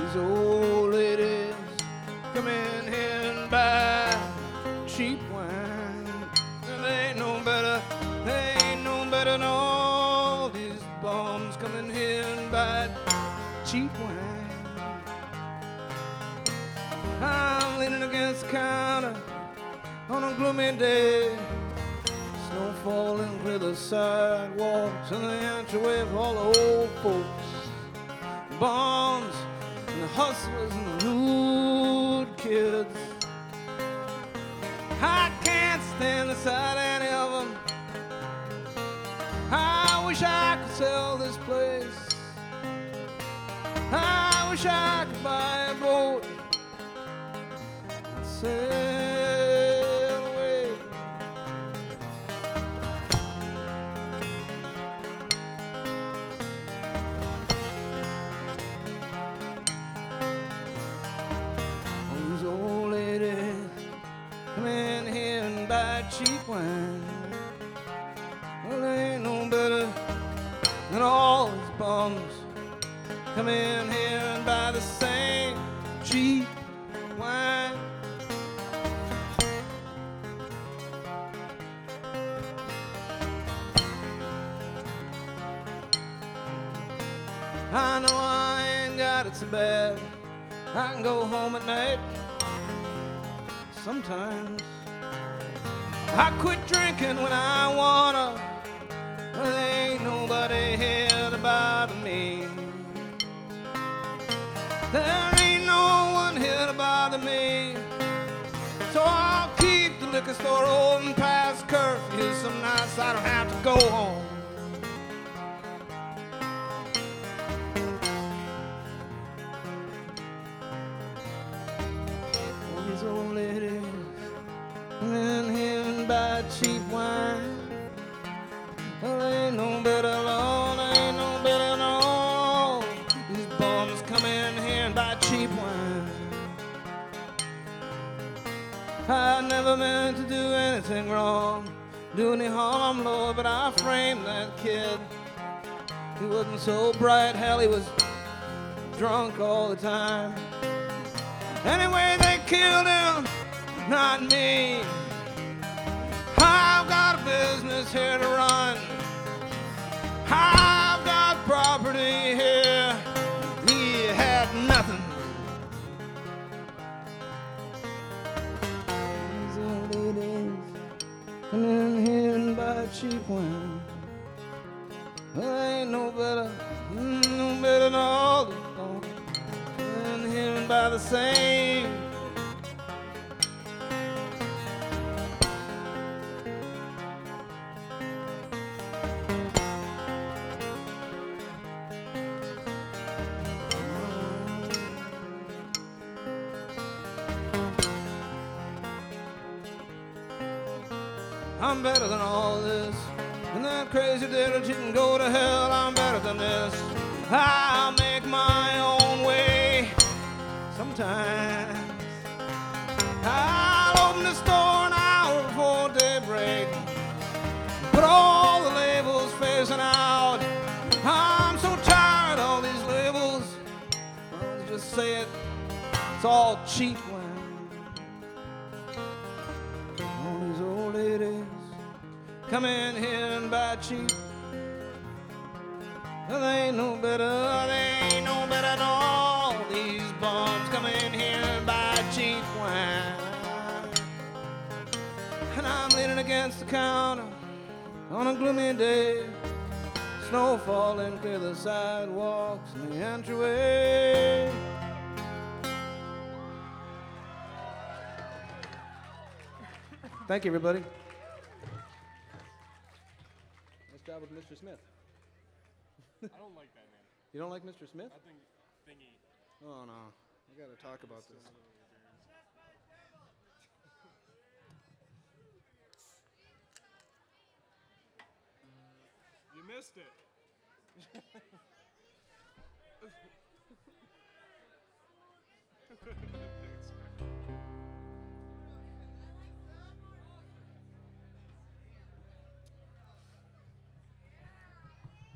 these old ladies come in here and buy cheap wine. And they ain't no better, they ain't no better than all these bums come in here and buy cheap wine. I'm leaning against the counter on a gloomy day. Snow falling clear the sidewalks and the entryway of all the old folks. Bombs and the hustlers and the rude kids. I can't stand the sight of any of them. I wish I could sell this place. I wish I could buy a boat and sail away. These old ladies come in here and buy cheap wine. Well, they ain't no better than all these bums come in here and buy the same cheap wine. I know I ain't got it so bad. I can go home at night. Sometimes I quit drinking when I wanna. There ain't nobody here to bother me. There ain't no one here to bother me. So I'll keep the liquor store open past curfew. Some nights I don't have to go home. All these old ladies come in here and buy cheap wine. Well, they ain't no better, Lord, they ain't no better than all these bums come in here and buy cheap wine. I never meant to do anything wrong, do any harm, Lord, but I framed that kid. He wasn't so bright, hell, he was drunk all the time. Anyway, they killed him, not me. I've got a business here to run. I've got property here. He had nothing. These old ladies come in here and buy cheap wine. Well, ain't no better than all the folks. Come in here and buy the same. I'm better than all this. And that crazy day that you can go to hell, I'm better than this. I'll make my own way sometimes. I'll open the store an hour before daybreak. Put all the labels facing out. I'm so tired of all these labels. I'll just say it, it's all cheap wine. All these old ladies come in here and buy cheap. Well, they ain't no better than all these bums come in here and buy cheap wine. And I'm leaning against the counter on a gloomy day. Snow falling clear the sidewalks and the entryway. Thank you, everybody. Nice job with Mr. Smith. I don't like that man. You don't like Mr. Smith? I think thingy. Oh, no. I got to talk about this. You missed it. Thanks, man.